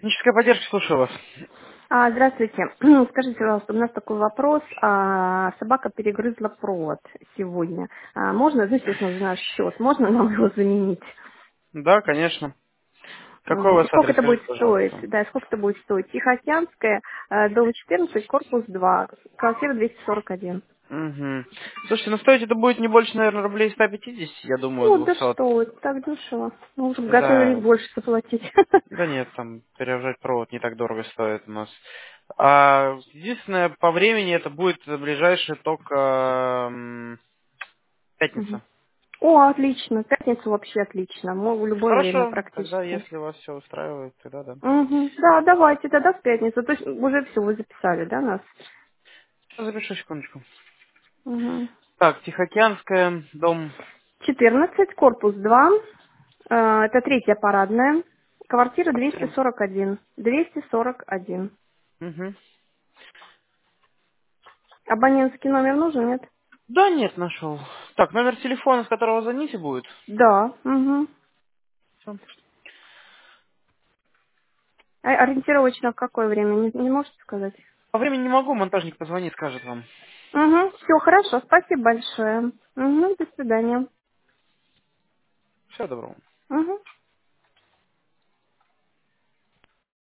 Техническая поддержка, слушаю вас. Здравствуйте. Скажите, пожалуйста, у нас такой вопрос. Собака перегрызла провод сегодня. Можно, ну, естественно, за наш счет, можно нам его заменить? Да, конечно. Какой у Мгм. И вас сколько адрес, это будет скажите, стоить? пожалуйста. Да, и сколько это будет стоить? Тихоокеанская, дом 14, корпус 2, квартира 241. Угу. Слушайте, ну стоить это будет не больше, наверное, рублей 150, я думаю, Ну, да 200. что вы, так дешево. Мы уже готовились Да, больше заплатить. да нет, там переезжать провод не так дорого стоит у нас. Единственное, по времени это будет ближайшая только Мгм. пятница. О, отлично. Пятницу вообще отлично. В любое время Хорошо, тогда практически. если вас все устраивает, тогда да. Мгм. Да, давайте тогда в пятницу. То есть уже все, вы записали, да, нас? Запишу секундочку. Мгм. Так, Тихоокеанская, дом 14, корпус 2, это третья парадная, квартира квартира. 241. 241. Угу. Абонентский номер нужен, нет? Да нет, нашел. Так, номер телефона, с которого звоните будет. Да. Угу. Всё. Ориентировочно в какое время, не можете сказать? По времени не могу, монтажник позвонит, скажет вам. Угу. Все, хорошо, спасибо большое. Угу. До свидания. Всего доброго. Угу.